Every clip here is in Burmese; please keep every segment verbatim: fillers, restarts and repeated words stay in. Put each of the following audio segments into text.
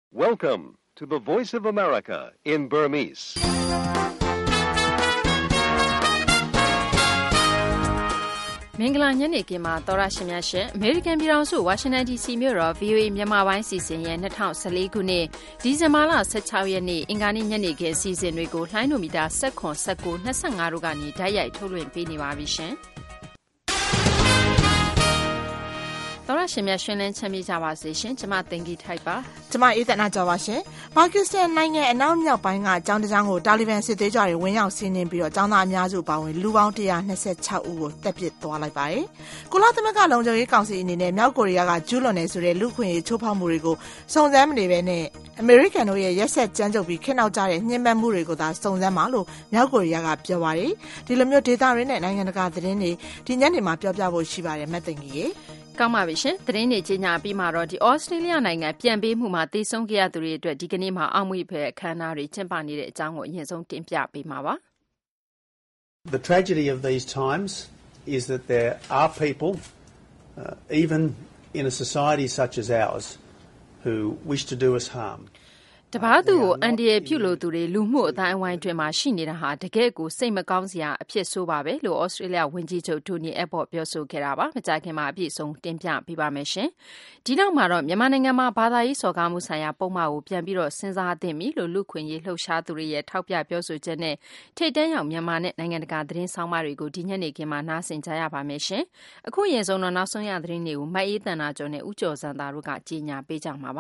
Welcome to the Voice of America in Burmese. ။မင်္ဂလာညနေခင်းမှာသောရရှင်များရှင်အမေရိကန်ပြည်ထောင်စုဝါရှင်တန် ဒီ စီ မြို့တော် ဗွီအိုအေ မြန်မာပိုင်းစီစဉ်ရဲ့၂၀၁၄ခုနှစ်ဒီဇင်ဘာလ၁၆ရက်နေ့အင်္ဂါနေ့ညနေခင်းစီစဉ်တွေကိုလှိုင်းနိုမီတာ၁၇ ၁၉ ၂၅တို့ကနေဓာတ်ရိုက်ထုတ်လွှင့်ပေးနေပါပြီရှင်။သောရရှင်များရှင်လင်းချမ်းမြေ့ကြပါစေရှင်။ကျွန်မတင်ကြီးထိုက်ပါ။ကျွန်မအေးသက်နာကြော်ပါရှင်။ပါကစ္စတန်နိုင်ငံအနောက်မြောက်ပိုင်းကအကြောင်းတစ်ကြောင်းကိုတာလီဘန်စစ်သွေးကြွတွေဝင်ရောက်စီးနင်းပြီးတော့ចောင်းသားအများစုပါဝင်လူပေါင်း၁၂၆ဦးကိုတပ်ပစ်သွားလိုက်ပါတယ်။ကုလသမဂ္ဂလုံခြုံရေးကောင်စီအနေနဲ့မြောက်ကိုရီးယားကကျူးလွန်နေဆိုတဲ့လူခွင့်ရေးချိုးဖောက်မှုတွေကိုစုံစမ်းမနေဘဲနဲ့အမေရိကန်တို့ရဲ့ရက်ဆက်ကြမ်းကြုတ်ပြီးခင်းနောက်ကြတဲ့ညှဉ်းပန်းမှုတွေကိုသာစုံစမ်းပါလို့မြောက်ကိုရီးယားကပြောပါတယ်။ဒီလိုမျိုးဒေသရင်းနဲ့နိုင်ငံတကာသတင်းတွေဒီညနေမှာပြောပြဖို့ရှိပါတယ်မတ်တင်ကြီးရေ။ကောင်းပါပြီရှင်သတင်းတွေကြီးညာပြီးမှတော့ဒီဩစတြေးလျနိုင်ငံပြန်ပေးမှုမှာတည်ဆုံခဲ့ရသူတွေအတွက်ဒီကနေ့မှာအောက်မေ့ဖွယ်အခမ်းအနားတွေကျင်းပနေတဲ့အကြောင်းကိုအရင်ဆုံးတင်ပြပေးမှာပါ The tragedy of these times is that there are people uh, even in a society such as ours who wish to do us harm တပါးသူကိုအန်ဒီရဲ့ပြုလို့သူတွေလူမှုအတိုင်းအဝိုင်းတွင်မှာရှိနေတာဟာတကယ့်ကိုစိတ်မကောင်းစရာအဖြစ်ဆိုးပါပဲလို့ဩစတြေးလျဝန်ကြီးချုပ်တိုနီအက်ဘော့ပြောဆိုခဲ့တာပါမကြခင်မှာအပြည့်စုံတင်ပြပေးပါမယ်ရှင်ဒီနောက်မှာတော့မြန်မာနိုင်ငံမှာဘာသာရေးစော်ကားမှုဆိုင်ရာပုံမှန်ကိုပြန်ပြီးတော့စဉ်းစားသင့်ပြီလို့လူခွင့်ရေးလှုပ်ရှားသူတွေရဲ့ထောက်ပြပြောဆိုချက်နဲ့ထိတ်တန့်ရောက်မြန်မာနဲ့နိုင်ငံတကာသတင်းဆောင်မတွေကိုဒီညနေခင်းမှာနားဆင်ကြရပါမယ်ရှင်အခုရင်ဆုံးတော့နောက်ဆုံးရသတင်းတွေကိုမတ်အေးတန်နာကျော်နဲ့ဦးကျော်စံသားတို့ကကြီးညာပေးကြမှာပါ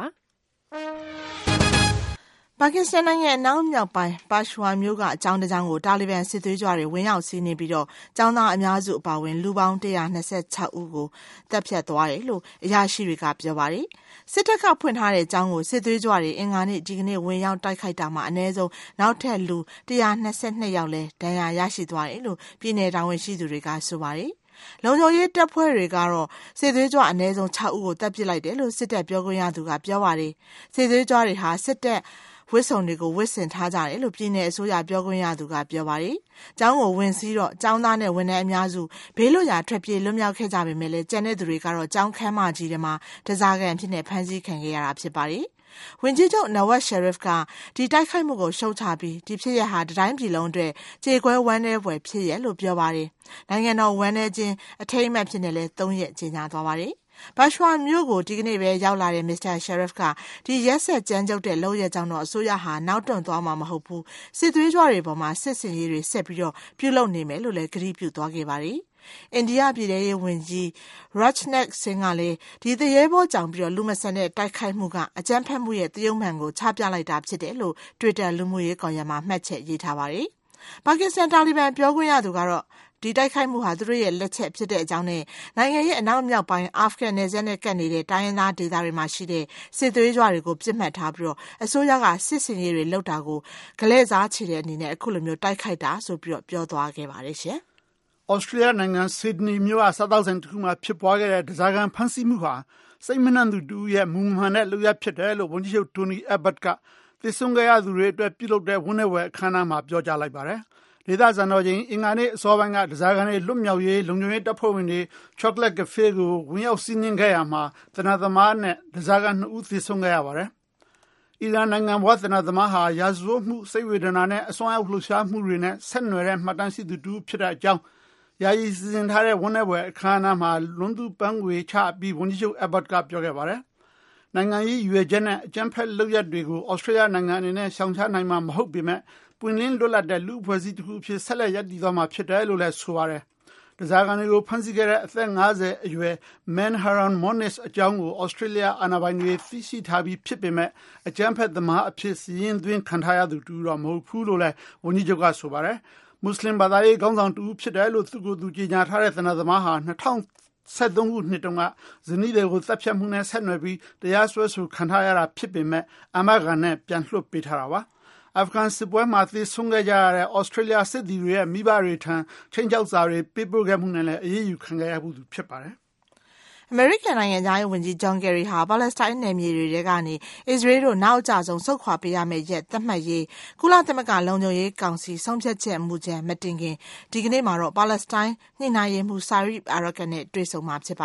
ပါကစ္စတန်နိုင်ငံအနောက်မြောက်ပိုင်းပါရှ်ဝါမြို့ကအကြောင်းတစ်ကြောင်းကိုတာလီဘန်စစ်သွေးကြွတွေဝင်ရောက်စီးနင်းပြီးတော့ចောင်းသားအများစုအပါအဝင်လူပေါင်း၁၂၆ဦးကိုတပ်ဖြတ်သွားတယ်လို့အရာရှိတွေကပြောပါတယ်။စစ်တပ်ကဖွင့်ထားတဲ့အကြောင်းကိုစစ်သွေးကြွတွေအင်္ဂါနေ့ဒီကနေ့ဝင်ရောက်တိုက်ခိုက်တာမှာအနည်းဆုံးနောက်ထပ်လူ၁၂၂ယောက်လဲဒဏ်ရာရရှိသွားတယ်လို့ပြည်내တာဝန်ရှိသူတွေကဆိုပါတယ်။လုံခြုံရေးတပ်ဖွဲ့တွေကတော့စစ်သွေးကြွအနည်းဆုံး၆ဦးကိုတပ်ပစ်လိုက်တယ်လို့စစ်တပ်ပြောခွင့်ရသူကပြောပါတယ်။စစ်သွေးကြွတွေဟာစစ်တပ်ဝစ်စုံတွေကိုဝစ်ဆင်ထားကြတယ်လို့ပြည်내အစိုးရပြောခွင့်ရသူကပြောပါတယ်။ကျောင်းကိုဝင်စီးတော့ကျောင်းသားနဲ့ဝန်ထမ်းအများစုဘေးလွတ်ရာထွက်ပြေးလွတ်မြောက်ခဲ့ကြပေမဲ့လည်းကျန်တဲ့သူတွေကတော့ကျောင်းခန်းမကြီးထဲမှာတစားကန်ဖြစ်နေဖမ်းဆီးခံခဲ့ရတာဖြစ်ပါတယ်။ဝန်ကြီးချုပ်နဝတ်ရှယ်ရစ်ကဒီတိုက်ခိုက်မှုကိုရှုတ်ချပြီးဒီဖြစ်ရဟာတိုင်းပြည်လုံးအတွက်ကြေကွဲဝမ်းနည်းဖွယ်ဖြစ်ရလို့ပြောပါတယ်။နိုင်ငံတော်ဝမ်းနည်းခြင်းအထိမ်းအမှတ်ဖြစ်နေလဲ၃ရက်ကြေညာသွားပါတယ်။ဘာရှ်ဝါမြို့ကိုဒီကနေ့ပဲရောက်လာတဲ့မစ္စတာရှယ်ရစ်ကဒီရက်ဆက်ကြမ်းကြုတ်တဲ့လုပ်ရကြောင်းတော့အစိုးရဟာနောက်တွန့်သွားမှာမဟုတ်ဘူးစစ်သွေးကြွတွေပေါ်မှာစစ်စင်ရေးတွေဆက်ပြီးတော့ပြုလုပ်နေမယ်လို့လည်းကြေညာပြုသွားခဲ့ပါတယ်။အိန္ဒိယပြည်ထောင်ရေးဝန်ကြီး Rajnath Singh ကလည်းဒီသရဲဘောကြောင့်ပြီးတော့လူမဆန်တဲ့တိုက်ခိုက်မှုကအကြမ်းဖက်မှုရဲ့တရုံမှန်ကိုချပြလိုက်တာဖြစ်တယ်လို့ Twitter လူမှုရေးကွန်ရက်မှာမှတ်ချက်ရေးထားပါတယ်။ပါကစ္စတန်တာလီဘန်ပြောခွင့်ရသူကတော့ဒီတိုက်ခိုက်မှုဟာသူတို့ရဲ့လက်ချက်ဖြစ်တဲ့အကြောင်းနဲ့နိုင်ငံရဲ့အနောက်မြောက်ပိုင်းအာဖဂန်နယ်စပ်နဲ့ကပ်နေတဲ့တိုင်းရင်းသားဒေသတွေမှာရှိတဲ့စစ်သွေးကြွတွေကိုပြစ်မှတ်ထားပြီးတော့အစိုးရကစစ်စင်ရေးတွေလုပ်တာကိုဂလဲ့စားချေတဲ့အနေနဲ့အခုလိုမျိုးတိုက်ခိုက်တာဆိုပြီးတော့ပြောသွားခဲ့ပါတယ်ရှင်။ဩစတြေးလျနိုင်ငံဆစ်ဒနီမြို့ကစားသောက်ဆိုင်တစ်ခုမှာဖြစ်ပွားခဲ့တဲ့ဒဇာကန်ဖမ်းဆီးမှုဟာစိတ်မနှံ့သူတူရဲ့မူမှန်တဲ့လုပ်ရဖြစ်တယ်လို့ဝန်ကြီးချုပ်တိုနီအက်ဘတ်ကသိဆုံးခဲ့ရသူတွေအတွက်ပြုလုပ်တဲ့ဝန်းနဲ့ဝယ်အခမ်းအနားမှာပြောကြားလိုက်ပါတယ်။ဒေသစံတော်ချိန်အင်္ဂါနေ့အစောပိုင်းကဒဇာကန်တွေလွတ်မြောက်ရေးလုံခြုံရေးတပ်ဖွဲ့ဝင်တွေချောကလက်ကဖေးကိုဝင်ရောက်စီးနင်းခဲ့ရမှာတနသမားနဲ့ဒဇာကန်နှစ်ဦးသေဆုံးခဲ့ရပါတယ်။အီရန်နိုင်ငံဘဝတနသမားဟာရာဇဝတ်မှုစိတ်ဝေဒနာနဲ့အစွမ်းရောက်လှုပ်ရှားမှုတွေနဲ့ဆက်နွယ်တဲ့မှတ်တမ်းရှိသူတူဖြစ်တဲ့အကြောင်းယာယီစီစဉ်ထားတဲ့ဝန်းနဲ့ဝယ်အခမ်းအနားမှာလွန်သူပန်းငွေချပြီးဝန်ကြီးချုပ်အက်ဘတ်ကပြောခဲ့ပါတယ်။နိုင်ငံရေးရွေချက်နဲ့အကြမ်းဖက်လုပ်ရပ်တွေကိုဩစတြေးလျနိုင်ငံအနေနဲ့ရှောင်ရှားနိုင်မှာမဟုတ်ပေမဲ့ပွင့်လင်းလွတ်လပ်တဲ့လူ့အဖွဲ့အစည်းတစ်ခုဖြစ်ဆက်လက်ရည်တည်သွားမှာဖြစ်တယ်လို့လည်းဆိုပါတယ်။ဒဇာကန်တွေကိုဖမ်းဆီးခဲ့တဲ့အသက်၅၀အရွယ် Manharan Monis အကြောင်းကိုဩစတြေးလျအာဏာပိုင်တွေသိရှိထားပြီးဖြစ်ပေမဲ့အကြမ်းဖက်သမားအဖြစ်စီရင်သွင်းခံထားရသူတူတော့မဟုတ်ဘူးလို့လည်းဝန်ကြီးချုပ်ကဆိုပါတယ်။မွတ်စလင်ဘာသာရေးခေါင်းဆောင်တူဖြစ်တယ်လို့သူကိုယ်သူကြေညာထားတဲ့သနသမားဟာ၂၀၁၃ခုနှစ်တုန်းကဇနီးတွေကိုတပ်ဖြတ်မှုနဲ့ဆက်နွယ်ပြီးတရားစွဲဆိုခံထားရတာဖြစ်ပေမဲ့အာမခံနဲ့ပြန်လွှတ်ပေးထားတာပါ။အာဖဂန်စစ်ပွဲမှာသေဆုံးခဲ့ကြရတဲ့ဩစတြေးလျစစ်သည်တွေရဲ့မိဘတွေထံချင်းချောက်စာတွေပေးပို့ခဲ့မှုနဲ့လည်းအရေးယူခံခဲ့ရမှုဖြစ်ပါတယ်။အမေရိကန်နိုင်ငံသားရေးဝန်ကြီးဂျွန်ကယ်ရီဟာပါလက်စတိုင်းနယ်မြေတွေကနေအစ္စရေးတို့နောက်အကျဆုံးဆုတ်ခွာပေးရမယ့်ရက်သတ်မှတ်ရေးကုလသမဂ္ဂလုံခြုံရေးကောင်စီဆုံးဖြတ်ချက်မူကြမ်းမတင်ခင်ဒီကနေ့မှာတော့ပါလက်စတိုင်းညှိနှိုင်းရေးမှူးဆာရီအာရကန်နဲ့တွေ့ဆုံမှာဖြစ်ပါတယ်။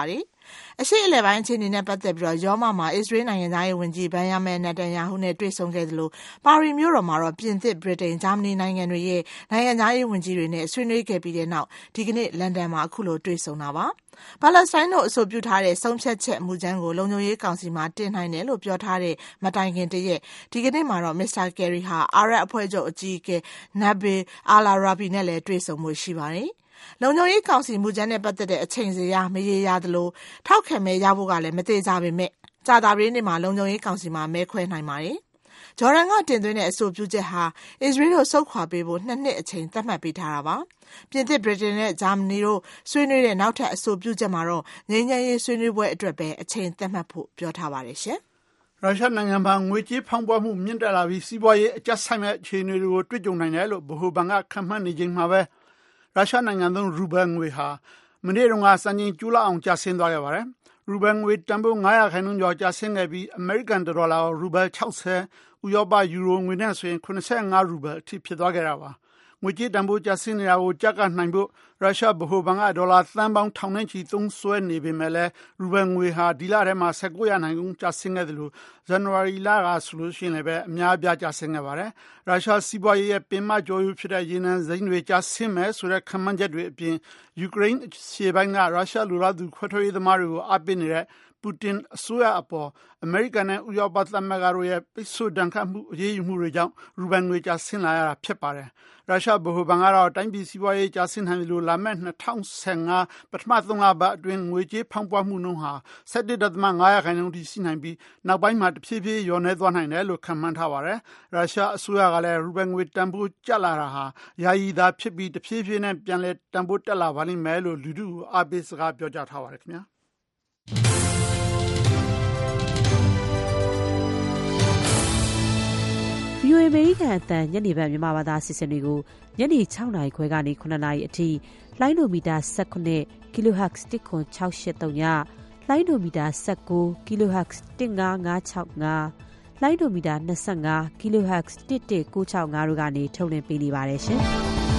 အရှိအလယ်ပိုင်းအခြေအနေနဲ့ပတ်သက်ပြီးတော့ရောမမှာအစ္စရေးနိုင်ငံသားရေးဝန်ကြီးဘန်ယာမင်နက်တန်ယာဟုနဲ့တွေ့ဆုံခဲ့သလိုပါရီမြို့တော်မှာတော့ပြင်သစ်ဗြိတိန်ဂျာမနီနိုင်ငံတွေရဲ့နိုင်ငံသားရေးဝန်ကြီးတွေနဲ့ဆွေးနွေးခဲ့ပြီးတဲ့နောက်ဒီကနေ့လန်ဒန်မှာအခုလိုတွေ့ဆုံတာပါပါလက်စတိုင်းတို့အဆိုပြုထားတဲ့ဆုံးဖြတ်ချက်မူကြမ်းကိုလုံခြုံရေးကောင်စီမှာတင်နိုင်တယ်လို့ပြောထားတဲ့မတိုင်ခင်တရက်ဒီကနေ့မှာတော့မစ္စတာကယ်ရီဟာအာရပ်အဖွဲ့ချုပ်အကြီးအကဲနဘီအာလာရာဘီနဲ့လည်းတွေ့ဆုံမှုရှိပါတယ်လုံခြုံရေးကောင်စီမူကြမ်းနဲ့ပတ်သက်တဲ့အချိန်စရာမရေရာသလိုထောက်ခံမဲရဖို့ကလည်းမသေးကြပေမဲ့ကြာတာပြည်နေ့မှာလုံခြုံရေးကောင်စီမှာမဲခွဲနိုင်ပါတယ်။ဂျော်ဒန်ကတင်သွင်းတဲ့အဆိုပြုချက်ဟာအစ္စရေးတို့ဆုတ်ခွာပေးဖို့နှစ်နှစ်အချိန်သတ်မှတ်ပေးထားတာပါ။ပြင်သစ်ဗြိတိန်နဲ့ဂျာမနီတို့ဆွေးနွေးတဲ့နောက်ထပ်အဆိုပြုချက်မှာတော့ငြိမ်းချမ်းရေးဆွေးနွေးပွဲအတွက်ပဲအချိန်သတ်မှတ်ဖို့ပြောထားပါတယ်ရှင်။ရုရှားနိုင်ငံမှာငွေကြေးဖောင်းပွမှုမြင့်တက်လာပြီးစီးပွားရေးအကျဆိုင်မဲ့အခြေအနေတွေကိုတွေ့ကြုံနိုင်တယ်လို့ဗဟိုဘဏ်ကခန့်မှန်းနေချိန်မှာပဲရုရှားနိုင်ငံသုံးရူဘယ်ငွေဟာမနေ့တုန်းကစံချိန်ကျူးလောက်အောင်ကျဆင်းသွားခဲ့ပါတယ်။ရူဘယ်ငွေတန်ဖိုး၅ရာခိုင်နှုန်းကျော်ကျဆင်းခဲ့ပြီးအမေရိကန်ဒေါ်လာရူဘယ်၆၀ဥရောပယူရိုငွေနဲ့ဆိုရင်၇၅ရူဘယ်အထိဖြစ်သွားခဲ့တာပါ။ငွေကြေးတန်ဖိုးကျဆင်းနေတာကိုကြက်ကနိုင်ဖို့ရုရှားဗဟိုဘဏ်ကဒေါ်လာသန်းပေါင်းထောင်နဲ့ချီသုံးစွဲနေပေမဲ့လည်းရူဘယ်ငွေဟာဒီလထဲမှာ၁၉ရာခိုင်နှုန်းကျဆင်းခဲ့တယ်လို့ဇန်နဝါရီလကဆိုလို့ရှိရင်လည်းပဲအများအပြားကျဆင်းခဲ့ပါတယ်။ရုရှားစီးပွားရေးရဲ့ပင်မကျော်ယူဖြစ်တဲ့ရေနံစိမ်းတွေကျဆင်းမယ်ဆိုတဲ့ခန့်မှန်းချက်တွေအပြင်ယူကရိန်းရှေ့ပိုင်းကရုရှားလူသားသူခွဲထွက်ရေးသမားတွေကိုအားပေးနေတဲ့ပူတင်အစိုးရအပေါ်အမေရိကန်နဲ့ဥရောပသမဂ္ဂတို့ရဲ့ပိတ်ဆို့ဒဏ်ခတ်မှုအရေးယူမှုတွေကြောင့်ရူဘယ်ငွေကျဆင်းလာရတာဖြစ်ပါတယ်။ရုရှားဗဟိုဘဏ်ကတော့တိုင်းပြည်စီးပွားရေးကျဆင်းနိုင်လို့လာမယ့်၂၀၁၅ပထမသုံးလပတ်အတွင်းငွေကြေးဖောင်းပွမှုနှုန်းဟာ၁၁ဒသမ၅ရာခိုင်နှုန်းထိရှိနိုင်ပြီးနောက်ပိုင်းမှာတဖြည်းဖြည်းလျော့နည်းသွားနိုင်တယ်လို့ခန့်မှန်းထားပါတယ်။ရုရှားအစိုးရကလည်းရူဘယ်ငွေတန်ဖိုးကျလာတာဟာယာယီသာဖြစ်ပြီးတဖြည်းဖြည်းနဲ့ပြန်လည်တန်ဖိုးတက်လာပါလိမ့်မယ်လို့လူထုကိုအားပေးစကားပြောကြားထားပါတယ်ခင်ဗျာ။ဗီအိုအေ အမေရိကန်အသံညနေဘက်မြန်မာဘာသာအစီအစဉ်တွေကိုညနေ၆နာရီခွဲကနေ၇နာရီအထိလိုင်းဒိုမီတာ၁၇ kilohertz တစ်ခွန်၆၈၃ညလိုင်းဒိုမီတာ၁၉ kilohertz တစ်၅၅၆၅လိုင်းဒိုမီတာ၂၅ kilohertz တစ်၁၉၆၅တို့ကနေထုတ်လွှင့်ပေးနေပါတယ်ရှင်။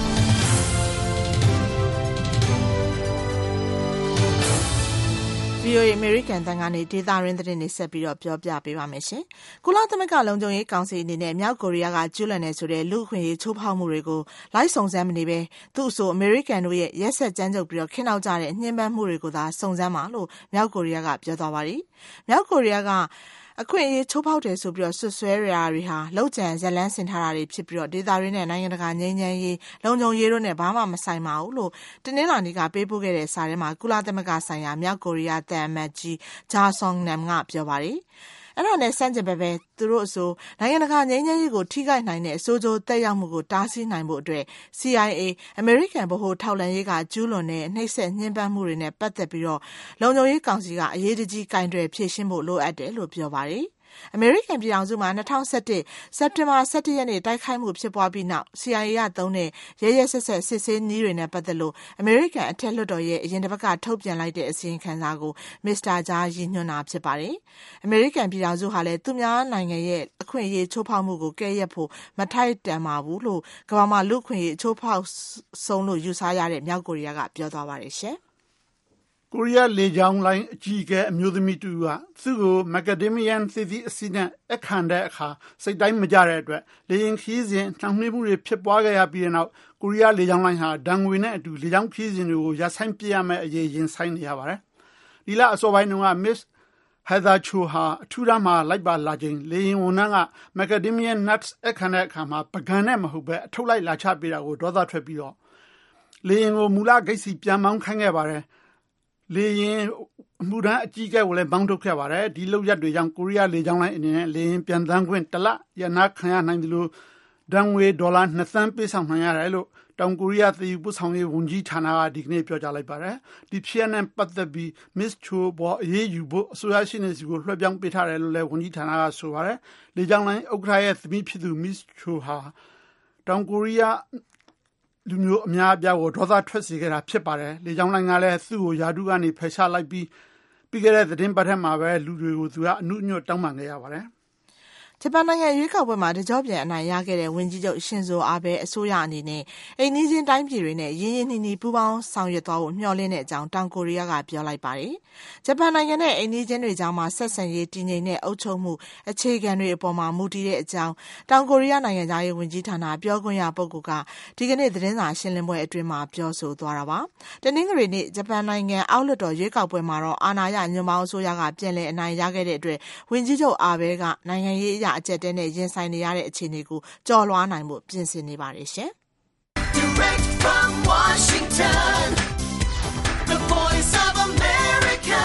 ဗီအိုအေ American တန်ကနေဒေတာရင်းသတင်းတွေဆက်ပြီးတော့ပြောပြပေးပါမယ်ရှင်။ကုလသမဂ္ဂလုံခြုံရေးကောင်စီအနေနဲ့မြောက်ကိုရီးယားကကျူးလွန်နေဆိုတဲ့လူ့အခွင့်အရေးချိုးဖောက်မှုတွေကိုလိုက်စုံစမ်းမနေပဲသူ့အဆို American တို့ရဲ့ရက်ဆက်ကြမ်းကြုတ်ပြီးတော့ခင်းနောက်ကြတဲ့ညှဉ်းပန်းမှုတွေကိုသာစုံစမ်းပါလို့မြောက်ကိုရီးယားကပြောသွားပါတယ်။မြောက်ကိုရီးယားကအခွင့်အရေးချိုးဖောက်တယ်ဆိုပြီးတော့ဆွဆွဲရတာတွေဟာလောက်ကျန်ဇလန်းဆင်ထားတာတွေဖြစ်ပြီးတော့ဒေတာရင်းနဲ့နိုင်ငံတကာငြိမ်းချမ်းရေးလုံခြုံရေးတို့နဲ့ဘာမှမဆိုင်ပါဘူးလို့တနင်္လာနေ့ကပေးပို့ခဲ့တဲ့စာထဲမှာကုလသမဂ္ဂဆိုင်ရာမြောက်ကိုရီးယားတန်အမတ်ကြီးဂျာဆွန်နမ်ကပြောပါတယ်။အဲ့ဒါနဲ့စန့်ကျင်ပဲပဲသူတို့အဆိုနိုင်ငံတကာငြိမ်းချမ်းရေးကိုထိခိုက်နိုင်တဲ့အဆိုးကျိုးသက်ရောက်မှုကိုတားဆီးနိုင်ဖို့အတွက် စီ အိုင် အေ အမေရိကန်ဗဟိုထောက်လှမ်းရေးကကျူးလွန်တဲ့နှိပ်စက်ညှဉ်းပန်းမှုတွေနဲ့ပတ်သက်ပြီးတော့လုံခြုံရေးကောင်စီကအရေးတကြီးကင်တွယ်ဖြေရှင်းဖို့လိုအပ်တယ်လို့ပြောပါတယ်။အမေရိကန်ပြည်ထောင်စုမှာ၂၀၁၁စက်တင်ဘာ၁၁ရက်နေ့တိုက်ခိုက်မှုဖြစ်ပွားပြီးနောက် စီ အိုင် အေ ကသုံးတဲ့ရဲရဲဆက်ဆက်စစ်ဆေးနည်းတွေနဲ့ပတ်သက်လို့အမေရိကန်အထက်လွှတ်တော်ရဲ့အရင်တစ်ပတ်ကထုတ်ပြန်လိုက်တဲ့အစီရင်ခံစာကိုမစ္စတာဂျာရည်ညွှန်းတာဖြစ်ပါတယ်။အမေရိကန်ပြည်ထောင်စုဟာလည်းသူများနိုင်ငံရဲ့အခွင့်အရေးချိုးဖောက်မှုကိုကဲ့ရဲ့ဖို့မထိုက်တန်ပါဘူးလို့ကမ္ဘာမှာလူ့အခွင့်အရေးချိုးဖောက်ဆုံးလို့ယူဆရတဲ့မြောက်ကိုရီးယားကပြောသွားပါတယ်ရှင်။ကိုရီးယားလေကြောင်းလိုင်းအကြီးအကဲအမျိုးသမီးတူကသူ့ကိုမက်ကာဒေမီယန်သီသီအစီနဲ့အခန့်တဲ့အခါစိတ်တိုင်းမကြတဲ့အတွက်လေယာဉ်ခရီးစဉ်နှောင့်နှေးမှုတွေဖြစ်ပွားခဲ့ရပြီးတဲ့နောက်ကိုရီးယားလေကြောင်းလိုင်းဟာဒဏ်ငွေနဲ့အတူလေကြောင်းခရီးစဉ်တွေကိုရပ်ဆိုင်းပြရမယ့်အရေးရင်ဆိုင်နေရပါတယ်။ဒီလအစောပိုင်းတုန်းက Miss Heather Cho ဟာအထူးတန်းမှာလိုက်ပါလာချိန်လေယာဉ်ဝန်ထမ်းကမက်ကာဒေမီယန် nuts အခန့်တဲ့အခါမှာပကံနဲ့မဟုတ်ပဲအထုပ်လိုက်လာချပေးတာကိုဒေါသထွက်ပြီးတော့လေယာဉ်ကိုမူလဂိတ်စီပြန်မောင်းခိုင်းခဲ့ပါတယ်။လေရင်အမှုထမ်းအကြီးအကဲကိုလည်းဘောင်းထုတ်ခဲ့ပါတယ်ဒီလောက်ရက်တွေကြောင့်ကိုရီးယားလေကြောင်းလိုင်းအနေနဲ့လေရင်ပြန်တန်းခွင့်တလရနာခံရနိုင်တယ်လို့ဒဏ်ငွေဒေါ်လာနှစ်သန်းပေးဆောင်နိုင်ရတယ်လို့တောင်ကိုရီးယားသီးပူဆောင်ရေးဝန်ကြီးဌာနကဒီကနေ့ပြောကြားလိုက်ပါတယ်ဒီဖြစ်ရပ်နဲ့ပတ်သက်ပြီး Miss Cho ပေါ်အရေးယူဖို့အစိုးရရှိနေစီကိုလွှဲပြောင်းပေးထားတယ်လို့လည်းဝန်ကြီးဌာနကဆိုပါတယ်လေကြောင်းလိုင်းဥက္ကဋ္ဌရဲ့သမီးဖြစ်သူ Miss Cho ဟာတောင်ကိုရီးယားလူမျိုးအများအပြားကိုဒေါသထွက်စေခဲ့တာဖြစ်ပါတယ်။လေကြောင်းလိုင်းကလည်းသူ့ကိုယာတုကနေဖယ်ရှားလိုက်ပြီးပြီးခဲ့တဲ့သတင်းပတ်ထက်မှာပဲလူတွေကိုသူကအနုညွတ်တောင်းပန်ခဲ့ရပါတယ်။ဂျပန်နိုင်ငံရွေးကောက်ပွဲမှာတကြောပြန်အနိုင်ရခဲ့တဲ့ဝန်ကြီးချုပ်ရှင်ဇိုအာဘဲအစိုးရအနေနဲ့အိမ်နီးချင်းတိုင်းပြည်တွေနဲ့ရင်းရင်းနှီးနှီးပူးပေါင်းဆောင်ရွက်သွားဖို့မျှော်လင့်တဲ့အကြောင်းတောင်ကိုရီးယားကပြောလိုက်ပါတယ်။ဂျပန်နိုင်ငံနဲ့အိမ်နီးချင်းတွေကြားမှာဆက်ဆံရေးတည်ငြိမ်တဲ့အုပ်ချုပ်မှုအခြေခံတွေအပေါ်မှာမူတည်တဲ့အကြောင်းတောင်ကိုရီးယားနိုင်ငံသားရေးဝန်ကြီးဌာနပြောခွင့်ရပုဂ္ဂိုလ်ကဒီကနေ့သတင်းစာရှင်းလင်းပွဲအတွင်းမှာပြောဆိုသွားတာပါ။တနင်္ဂနွေနေ့ဂျပန်နိုင်ငံအောက်လွှတ်တော်ရွေးကောက်ပွဲမှာတော့အာဏာရညွန့်ပေါင်းအစိုးရကပြန်လည်အနိုင်ရခဲ့တဲ့အတွက်ဝန်ကြီးချုပ်အာဘဲကနိုင်ငံရေးအရာအကျပ်တဲနဲ့ရင်ဆိုင်နေရတဲ့အခြေအနေကိုကြော်လွှားနိုင်ဖို့ပြင်ဆင်နေပါတယ်ရှင်။ Direct from Washington, the voice of America,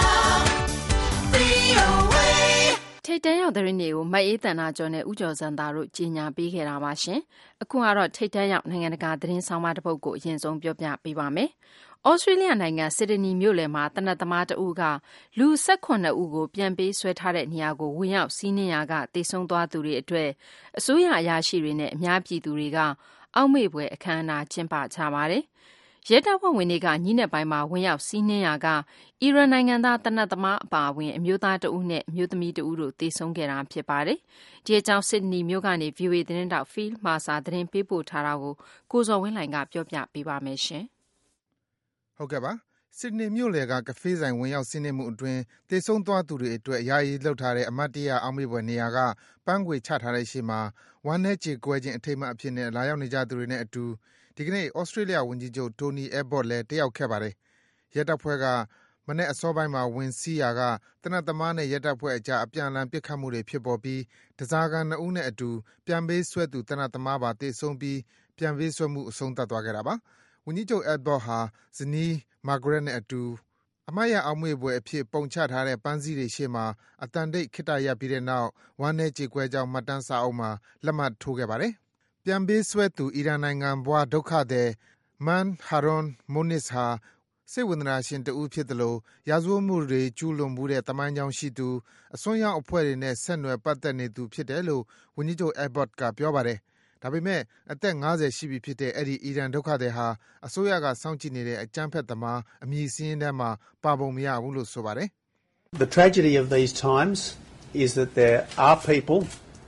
V O A ထိပ်တန်းရောက်သတင်းတွေကိုမအေးတန်နာကျော်နဲ့ဦးကျော်စံသာတို့ကြီးညာပေးခဲ့တာပါရှင်။အခုကတော့ထိပ်တန်းရောက်နိုင်ငံတကာသတင်းဆောင်မတစ်ပုဒ်ကိုအရင်ဆုံးပြောပြပေးပါမယ်။ဩစတြေးလျနိုင်ငံစစ်ဒနီမြို့လယ်မှာတနတ်သမားတဦးကလူ၁၈ဦးကိုပြန်ပေးဆွဲထားတဲ့နေရာကိုဝင်ရောက်စီးနင်းရာကတိတ်ဆုံးသွားသူတွေအတွက်အစိုးရအရာရှိတွေနဲ့အများပြည်သူတွေကအောက်မေ့ဖွယ်အခမ်းအနားကျင်းပကြပါတယ်။ရဲတပ်ဖွဲ့ဝင်တွေကညနေပိုင်းမှာဝင်ရောက်စီးနင်းရာကအီရန်နိုင်ငံသားတနတ်သမားအပါအဝင်အမျိုးသားတဦးနဲ့အမျိုးသမီးတဦးတို့သေဆုံးခဲ့တာဖြစ်ပါတယ်။ဒီအကြောင်းစစ်ဒနီမြို့ကနေ ဗီအိုအေ သတင်းတောက်ဖိလ်မာစာသတင်းပေးပို့ထားတာကိုကိုဇော်ဝင်းလှိုင်ကပြောပြပေးပါမယ်ရှင်။ဟုတ်ကဲ့ပါ။စစ်ဒနီမြို့လယ်ကကဖေးဆိုင်ဝင်ရောက်စီးနင်းမှုအတွင်းသေဆုံးသွားသူတွေအတွက်ယာယီလှုပ်ထားတဲ့အမတ်တရအောက်မေ့ဖွယ်နေရာကပန်းခွေချထားတဲ့ရှေ့မှာဝမ်းနဲ့ကြေကွဲခြင်းအထိမ်းအမှတ်အဖြစ်နဲ့လာရောက်နေကြသူတွေနဲ့အတူဒီကနေ့ဩစတြေးလျဝန်ကြီးချုပ်တိုနီအဲဘော့လည်းတက်ရောက်ခဲ့ပါတယ်။ရဲတပ်ဖွဲ့ကမနေ့အစောပိုင်းမှာဝင်စီးရာကတနတ်သမားနဲ့ရဲတပ်ဖွဲ့အကြားအပြန်အလှန်ပစ်ခတ်မှုတွေဖြစ်ပေါ်ပြီးတစားကန်နှစ်ဦးနဲ့အတူပြန်ပေးဆွဲသူတနတ်သမားပါသေဆုံးပြီးပြန်ပေးဆွဲမှုအဆုံးသတ်သွားခဲ့တာပါ။ဝန်ကြီးချုပ်အဲဘော့ဟာဇနီးမာဂရက်နဲ့အတူအမတ်ရအောက်မေ့ဖွယ်အဖြစ်ပုံချထားတဲ့ပန်းစည်းတွေရှေ့မှာအတန်တိတ်ခိတ္တရပ်ပြီးတဲ့နောက်ဝမ်းနဲ့ကြေကွဲကြောင်းမှတ်တမ်းစာအုပ်မှာလက်မှတ်ထိုးခဲ့ပါတယ်။ပြန်ပေးဆွဲသူအီရန်နိုင်ငံဘွားဒုက္ခသည်မန်ဟာရွန်မိုနစ်ဟာစိတ်ဝေဒနာရှင်တဦးဖြစ်သလိုရာဇဝတ်မှုတွေကျူးလွန်မှုတဲ့တမိုင်းကြောင်းရှိသူအစွန်းရောက်အဖွဲ့တွေနဲ့ဆက်နွယ်ပတ်သက်နေသူဖြစ်တယ်လို့ဝန်ကြီးချုပ်အဲဘော့ကပြောပါတယ်။ဒါပေမဲ့အသက်၅၀ရှိပြီဖြစ်တဲ့အဲ့ဒီအီရန်ဒုက္ခသည်ဟာအစိုးရကစောင့်ကြည့်နေတဲ့အကြမ်းဖက်သမားအမည်စင်းထဲမှာပါပုံမရဘူးလို့ဆိုပါတယ်။ The tragedy of these times is that there are people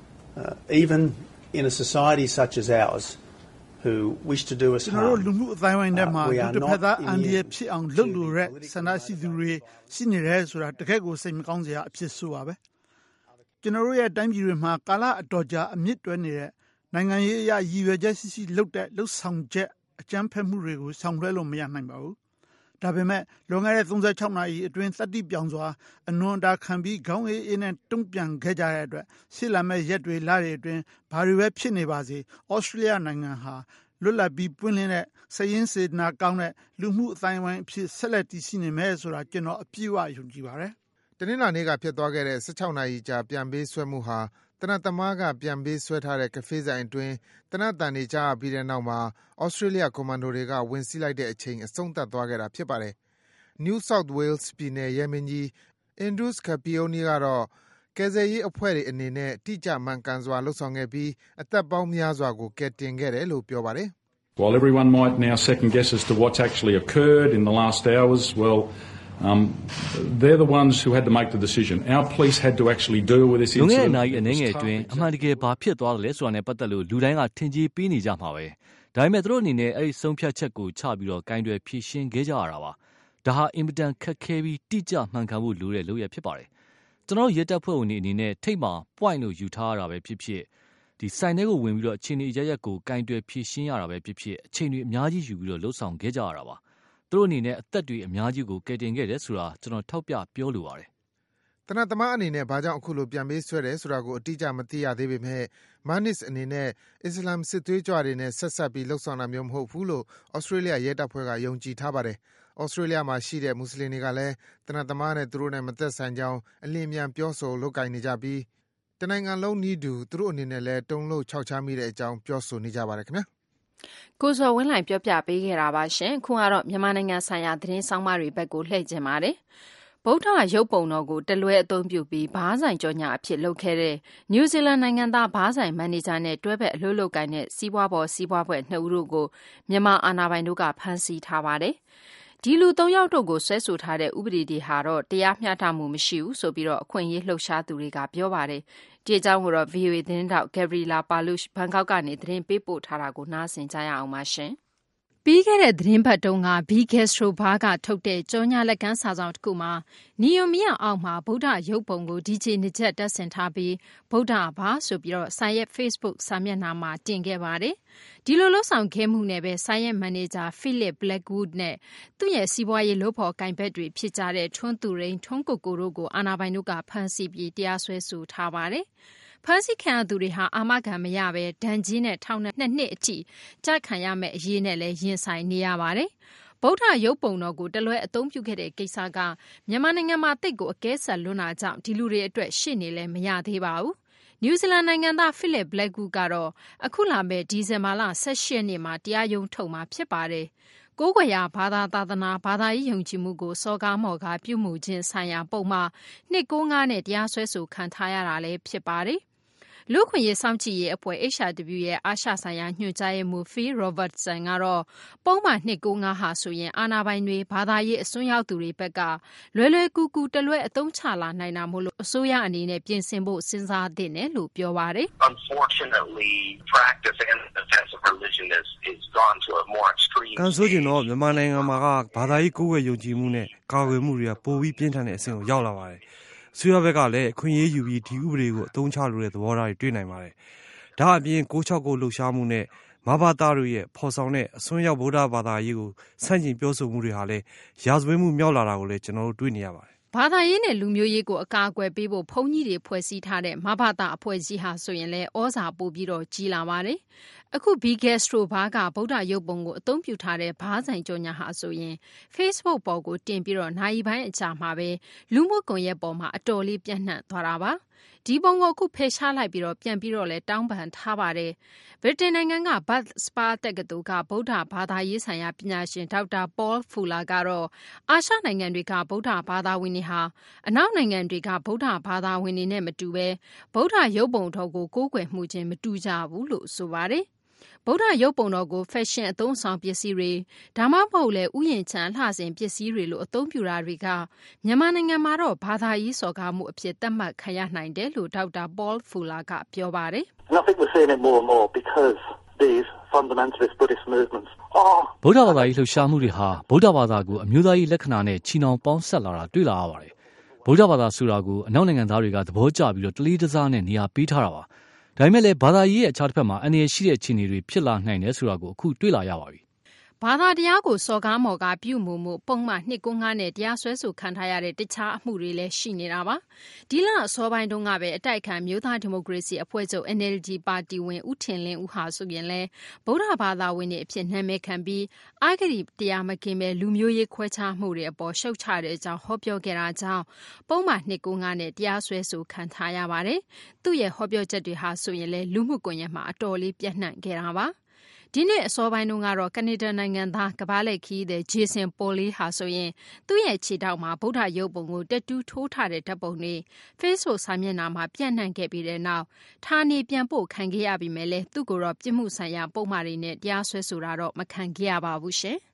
uh, even in a society such as ours who wish to do us harm. ကျွန်တော်တို့လူမှုအတိုင်းဝိုင်းထဲမှာလူတစ်ဖက်သားအန်ဒီရဖြစ်အောင်လုပ်လို့ရဆန္ဒရှိသူတွေရှိနေတယ်ဆိုတာတကယ့်ကိုစိတ်မကောင်းစရာအဖြစ်ဆိုပါပဲကျွန်တော်တို့ရဲ့တိုင်းပြည်တွေမှာကာလအတော်ကြာအမြင့်တွဲနေတဲ့နိုင်ငံရေးအရရည်ရွယ်ချက်ရှိရှိလုပ်တဲ့လှုပ်ဆောင်ချက်အကြမ်းဖက်မှုတွေကိုဆောင်လွှဲလို့မရနိုင်ပါဘူးဒါပေမဲ့လွန်ခဲ့တဲ့၃၆နာရီအတွင်းသတ္တိပြောင်စွာအနွန်တာခံပြီးခေါင်းအေးအေးနဲ့တုံ့ပြန်ခဲ့ကြတဲ့အတွက်ရှေ့လာမဲ့ရက်တွေလတွေအတွင်းဘာတွေပဲဖြစ်နေပါစေဩစတြေးလျနိုင်ငံဟာလွတ်လပ်ပြီးပွင့်လင်းတဲ့စည်ရင်းစေတနာကောင်းတဲ့လူမှုအတိုင်းအဝိုင်းအဖြစ်ဆက်လက်တည်ရှိနေမယ်ဆိုတာကျွန်တော်အပြည့်အဝယုံကြည်ပါတယ်။တနင်္လာနေ့ကဖြစ်သွားခဲ့တဲ့၁၆နာရီကြာပြန်ပေးဆွဲမှုဟာတနတ်သမားကပြန်ပေးဆွဲထားတဲ့ကဖေးဆိုင်အတွင်းတနတ်တန်တွေကြားပြီးတဲ့နောက်မှာဩစတြေးလျကွန်မန်ဒိုတွေကဝင်စီးလိုက်တဲ့အချိန်အဆုံးသတ်သွားခဲ့တာဖြစ်ပါတယ်။ New South Wales ပြည်နယ်ရဲမင်းကြီး Andrews Capioni ကတော့ကယ်ဆယ်ရေးအဖွဲ့တွေအနေနဲ့တိကျမှန်ကန်စွာလှုပ်ဆောင်ခဲ့ပြီးအသက်ပေါင်းများစွာကိုကယ်တင်ခဲ့တယ်လို့ပြောပါတယ်။ While everyone might now second guess as to what's actually occurred in the last hours, well, um, they're the ones who had to make the decision. Our police had to actually deal with this incident. လုံငယ်နိုင်အနေငယ်အတွင်းအမှန်တကယ်ဘာဖြစ်သွားတယ်လဲဆိုတာနဲ့ပတ်သက်လို့လူတိုင်းကထင်ကြီးပေးနေကြမှာပဲ။ဒါပေမဲ့သူတို့အနေနဲ့အဲ့ဒီဆုံးဖြတ်ချက်ကိုချပြီးတော့ကင်တွယ်ဖြေရှင်းခဲ့ကြရတာပါ။ဒါဟာအင်မတန်ခက်ခဲပြီးတိကျမှန်ကန်ဖို့လိုတဲ့လုပ်ရဖြစ်ပါတယ်။ကျွန်တော်ရဲတပ်ဖွဲ့ဝင်တွေအနေနဲ့ထိတ်မှာ point လို့ယူထားရတာပဲဖြစ်ဖြစ်ဒီဆိုင်ထဲကိုဝင်ပြီးတော့အချိန်တွေရရက်ကိုကင်တွယ်ဖြေရှင်းရတာပဲဖြစ်ဖြစ်အချိန်တွေအများကြီးယူပြီးတော့လှုပ်ဆောင်ခဲ့ကြရတာပါသူတို့အနေနဲ့အသက်တွေအများကြီးကိုကယ်တင်ခဲ့တယ်ဆိုတာကျွန်တော်ထောက်ပြပြောလိုပါတယ်တနတ်သမားအနေနဲ့ဘာကြောင့်အခုလိုပြန်ပေးဆွဲတယ်ဆိုတာကိုအတိအကျမသိရသေးပေမဲ့မန်နစ်အနေနဲ့အစ္စလာမ်စစ်သွေးကြွတွေနဲ့ဆက်ဆက်ပြီးလှုပ်ဆောင်တာမျိုးမဟုတ်ဘူးလို့ဩစတြေးလျရဲတပ်ဖွဲ့ကယုံကြည်ထားပါတယ်ဩစတြေးလျမှာရှိတဲ့မွတ်စလင်တွေကလည်းတနတ်သမားနဲ့သူတို့နဲ့မသက်ဆိုင်ကြောင်းအလင်းမြန်ပြောဆိုလုပ်ကိုင်နေကြပြီးတနိုင်ငံလုံးနီးတူသူတို့အနေနဲ့လည်းတုံ့လို့ခြောက်ချမိတဲ့အကြောင်းပြောဆိုနေကြပါတယ်ခင်ဗျာကိုစောဝင်းလှိုင်ပြောပြပေးခဲ့တာပါရှင်ခုကတော့မြန်မာနိုင်ငံဆိုင်ရာသတင်းဆောင်မတွေဘက်ကိုလှည့်ကျင်ပါတယ်ဗုဒ္ဓရုပ်ပုံတော်ကိုတလွဲအသုံးပြုပြီးဘားဆိုင်ကြော်ညာအဖြစ်လုပ်ခဲ့တဲ့နယူးဇီလန်နိုင်ငံသားဘားဆိုင်မန်နေဂျာနဲ့တွဲဘက်အလုပ်လုပ်ကိုင်တဲ့စီးပွားပေါ်စီးပွားဘွဲ့နှစ်ဦးတို့ကိုမြန်မာအာဏာပိုင်တို့ကဖမ်းဆီးထားပါတယ်ဒီလူသုံးယောက်တို့ကိုဆွဲဆိုထားတဲ့ဥပဒေတွေဟာတော့တရားမျှတမှုမရှိဘူးဆိုပြီးတော့အခွင့်အရေးလှုပ်ရှားသူတွေကပြောပါတယ်ဒီအကြောင်းကိုတော့ V O A သတင်းတောက် Gabriela Palush ဘန်ကောက်ကနေသတင်းပေးပို့ထားတာကိုနားဆင်ကြရအောင်ပါရှင်ပြီးခဲ့တဲ့သတင်းပတ်တုန်းက B Gastro Bar ကထုတ်တဲ့ကြောညာလက်ကမ်းစာဆောင်တစ်ခုမှာနီယိုမီယာအောက်မှာဗုဒ္ဓရုပ်ပုံကို D J နှစ်ချက်တက်ဆင်ထားပြီးဗုဒ္ဓဘာဆိုပြီးတော့ဆိုင်ရဲ့ Facebook စာမျက်နှာမှာတင်ခဲ့ပါတယ်ဒီလိုလှုပ်ဆောင်ခဲ့မှုနဲ့ပဲဆိုင်ရဲ့မန်နေဂျာ Philip Blackwood နဲ့သူ့ရဲ့စီးပွားရေးလုပ်ဖော်ကိုင်ဘက်တွေဖြစ်ကြတဲ့ထွန်းသူရိန်ထွန်းကိုကိုတို့ကိုအာဏာပိုင်တို့ကဖမ်းဆီးပြီးတရားစွဲဆိုထားပါတယ်ဖမ်းဆီးခံရသူတွေဟာအာမခံမရဘဲဒဏ်ကြီးနဲ့ထောင်နဲ့နှစ်နှစ်အထိကြာခံရမယ့်အရေးနဲ့လည်းရင်ဆိုင်နေရပါတယ်ဗုဒ္ဓရုပ်ပုံတော်ကိုတလွဲအသုံးပြုခဲ့တဲ့ကိစ္စကမြန်မာနိုင်ငံမှာတိတ်ကိုအကဲဆက်လွန်းတာကြောင့်ဒီလူတွေအတွက်ရှေ့နေလည်းမရသေးပါဘူးနယူးဇီလန်နိုင်ငံသား Philip Blackwood ကတော့အခုလာမယ့်ဒီဇင်ဘာလ၁၈ရက်နေ့မှာတရားရုံးထုတ်မှာဖြစ်ပါတယ်ကိုးကွယ်ရာဘာသာသာသနာဘာသာရေးယုံကြည်မှုကိုစော်ကားမော်ကားပြုမှုခြင်းဆိုင်ရာပုံမှာနှစ်ကိုးငါးနဲ့တရားစွဲဆိုခံထားရတာလည်းဖြစ်ပါတယ်လူခွင့်ရေးစောင့်ကြည့်ရေးအဖွဲ့ H R W ရဲ့အာရှဆိုင်ရာညွှန်ကြားရေးမှူး Phil Robertson ကတော့ပုံမှန်နှစ်ကိုးငါးဟာဆိုရင်အာဏာပိုင်တွေဘာသာရေးအစွန်းရောက်သူတွေဘက်ကလွယ်လွယ်ကူကူတလွဲအသုံးချလာနိုင်တာမို့လို့အစိုးရအနေနဲ့ပြင်ဆင်ဖို့စဉ်းစားသင့်တယ်လို့ပြောပါတယ် Unfortunately practice and defense of religion is is gone to a more extreme ကန်ဆိုရင်တော့မြန်မာနိုင်ငံမှာကဘာသာရေးကိုယ်ဝယ်ယုံကြည်မှုနဲ့ကာကွယ်မှုတွေကပိုပြီးပြင်းထန်တဲ့အဆင့်ကိုရောက်လာပါတယ်ဆွေရဘက်ကလည်းအခွင့်အရေးယူပြီးဒီဥပဒေကိုအသုံးချလိုတဲ့သဘောထားတွေတွေ့နိုင်ပါတယ်။ဒါအပြင်ကိုးချောက်ကိုလှုပ်ရှားမှုနဲ့မဘာသာတို့ရဲ့ဖော်ဆောင်တဲ့အစွန်းရောက်ဗုဒ္ဓဘာသာရေးကိုဆန့်ကျင်ပြောဆိုမှုတွေဟာလည်းရာဇဝတ်မှုမြောက်လာတာကိုလည်းကျွန်တော်တို့တွေ့နေရပါတယ်။ဘာသာရေးနဲ့လူမျိုးရေးကိုအကာအကွယ်ပေးဖို့ဘုန်းကြီးတွေဖွဲ့စည်းထားတဲ့မဘာသာအဖွဲ့အစည်းဟာဆိုရင်လည်းဩဇာပိုပြီးတော့ကြီးလာပါတယ်။အခု B Gastro Bar ကဗုဒ္ဓရုပ်ပုံကိုအသုံးပြုထားတဲ့ဘားဆိုင်ကြောညာဟာဆိုရင် Facebook ပေါ်ကိုတင်ပြီးတော့နိုင်ပိုင်းအကြာမှာပဲလူမှုကွန်ရက်ပေါ်မှာအတော်လေးပြန့်နှံ့သွားတာပါဒီပုံကိုအခုဖယ်ရှားလိုက်ပြီးတော့ပြန်ပြီးတော့လဲတောင်းပန်ထားပါတယ်ဗြိတိန်နိုင်ငံက Bath Spa တက္ကသိုလ်ကဗုဒ္ဓဘာသာရေးဆိုင်ရာပညာရှင်ဒေါက်တာ Paul Fuller ကတော့အာရှနိုင်ငံတွေကဗုဒ္ဓဘာသာဝင်တွေဟာအနောက်နိုင်ငံတွေကဗုဒ္ဓဘာသာဝင်တွေနဲ့မတူပဲဗုဒ္ဓရုပ်ပုံတော်ကိုကိုးကွယ်မှုချင်းမတူကြဘူးလို့ဆိုပါတယ်ဗုဒ္ဓရုပ်ပုံတော်ကိုဖက်ရှင်အသုံးဆောင်ပစ္စည်းတွေဒါမှမဟုတ်လေဥယျာဉ်ချမ်းလှစဉ်ပစ္စည်းတွေလို့အသုံးပြုတာတွေကမြန်မာနိုင်ငံမှာတော့ဘာသာရေးစော်ကားမှုအဖြစ်သတ်မှတ်ခံရနိုင်တယ်လို့ဒေါက်တာ Paul Fuller ကပြောပါတယ် And I think we're seeing it more and more because these fundamentalist Buddhist movements are ဗုဒ္ဓဘာသာရေးလှုပ်ရှားမှုတွေဟာဗုဒ္ဓဘာသာကိုအမျိုးသားရေးလက္ခဏာနဲ့ချီနှောင်ပေါင်းဆက်လာတာတွေ့လာရပါတယ်ဗုဒ္ဓဘာသာဆိုတာကိုအနောက်နိုင်ငံသားတွေကသဘောကျပြီးတော့တလေးတစားနဲ့နေရာပေးထားတာပါဒါပေမဲ့လည်းဘာသာရေးရဲ့အခြားတစ်ဖက်မှာအန္တရာယ်ရှိတဲ့အခြေအနေတွေဖြစ်လာနိုင်တယ်ဆိုတာကိုအခုတွေ့လာရပါပြီ။ဘာသာတရားကိုစော်ကားမော်ကားပြုမှုမှုပုံမှန်နှစ်ကိုးငါးနဲ့တရားစွဲဆိုခံထားရတဲ့တခြားအမှုတွေလည်းရှိနေတာပါ။ဒီလအစောပိုင်းတုန်းကပဲအတိုက်ခံမျိုးသားဒီမိုကရေစီအဖွဲ့ချုပ် N L D ပါတီဝင်ဦးထင်လင်းဦးဟာဆိုရင်လည်းဗုဒ္ဓဘာသာဝင်တွေအဖြစ်နာမည်ခံပြီးအာဂတိတရားမကင်းပဲလူမျိုးရေးခွဲခြားမှုတွေအပေါ်ရှုတ်ချတဲ့အကြောင်းဟောပြောခဲ့တာကြောင့်ပုံမှန်နှစ်ကိုးငါးနဲ့တရားစွဲဆိုခံထားရပါတယ်။သူ့ရဲ့ဟောပြောချက်တွေဟာဆိုရင်လည်းလူမှုကွန်ရက်မှာအတော်လေးပြန့်နှံ့ခဲ့တာပါဒီနေ့အစောပိုင်းတုန်းကတော့ကနေဒါနိုင်ငံသားကဘာလက်ခီးတဲ့ဂျေဆင်ပေါ်လီဟာဆိုရင်သူ့ရဲ့ခြေထောက်မှာဗုဒ္ဓရုပ်ပုံကိုတက်တူးထိုးထားတဲ့ဓာတ်ပုံတွေ Facebook စာမျက်နှာမှာပြန့်နှံ့ခဲ့ပြီးတဲ့နောက်ဌာနေပြန်ပို့ခံခဲ့ရပြီးမဲ့လဲသူ့ကိုတော့ပြစ်မှုဆိုင်ရာပုံမှားတွေနဲ့တရားစွဲဆိုတာတော့မခံခဲ့ရပါဘူးရှင်